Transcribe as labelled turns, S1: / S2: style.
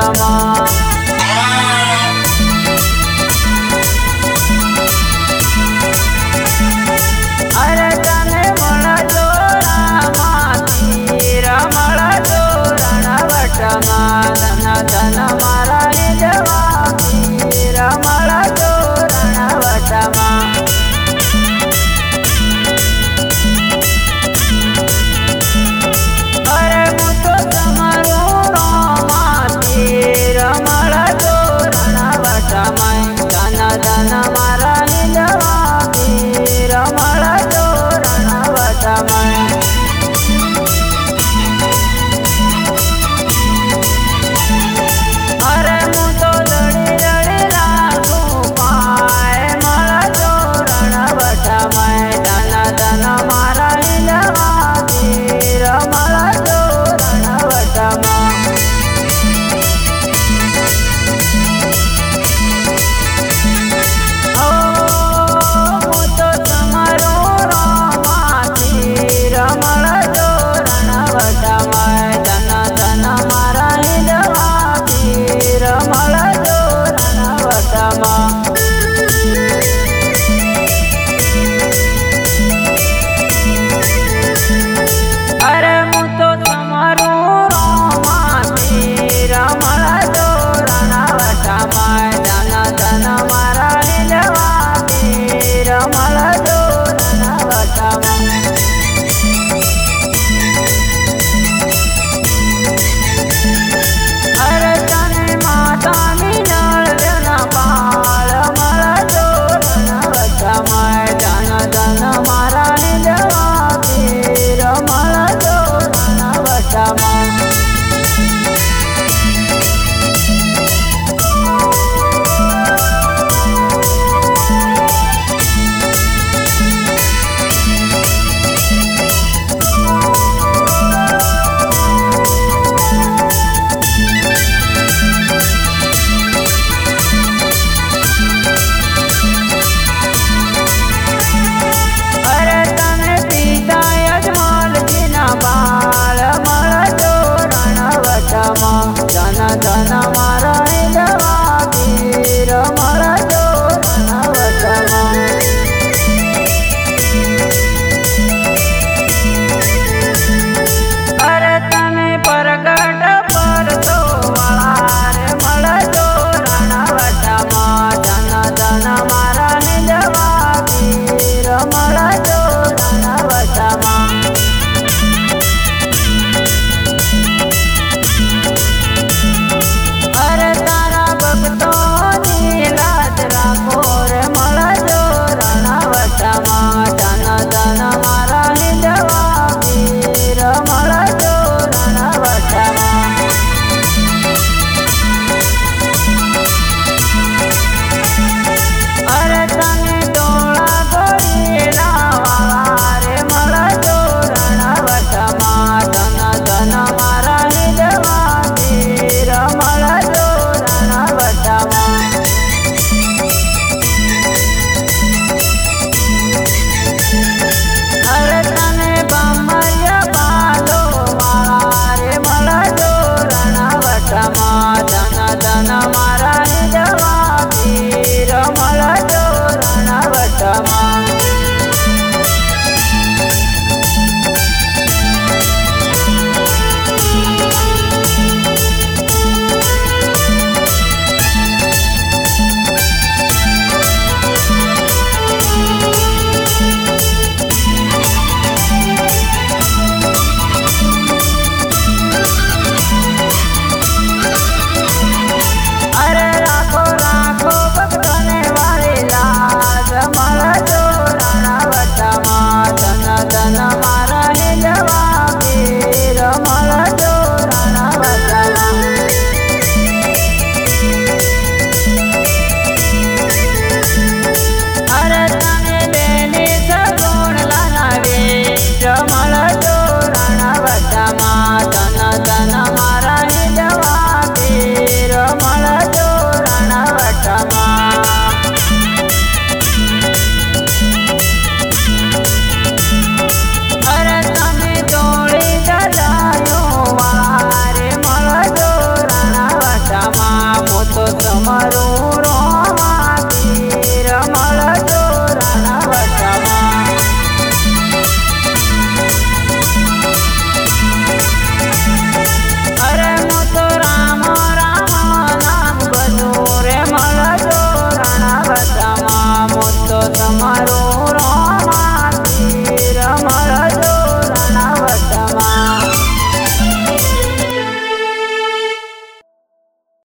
S1: रणवटमा। अरे तने મળજો રામાથી રમળજો રણવટમાં ધન ધન મારા જવાબી રમળજો રણવટમાં। अरे હું તો તમારો રોમાથી રમળજો રણવટમાં ધન ધન મારા જવાબી રમળજો રણવટમાં। अरे હું તો લડી લડી રાખું પાય મળજો રણવટમાં ધન ધન મારા જવાબી રમળજો રણવટમાં। હું તો તમારો રોમાથી રમળજો રણવટમાં ધન ધન મારા જવાબી રમળજો રણવટમાં। अरे હું તો તમારો રોમાથી રમળજો રણવટમાં ધન ધન મારા જવાબી રમળજો રણવટમાં। अरे तने मातानी नळना बाळ મળજો રણવટમાં ધન ધન મારા જવાબી રમળજો રણવટમાં। अरे तने पिता यजमानजीना बाळ મળજો રણવટમાં ધન ધન મારા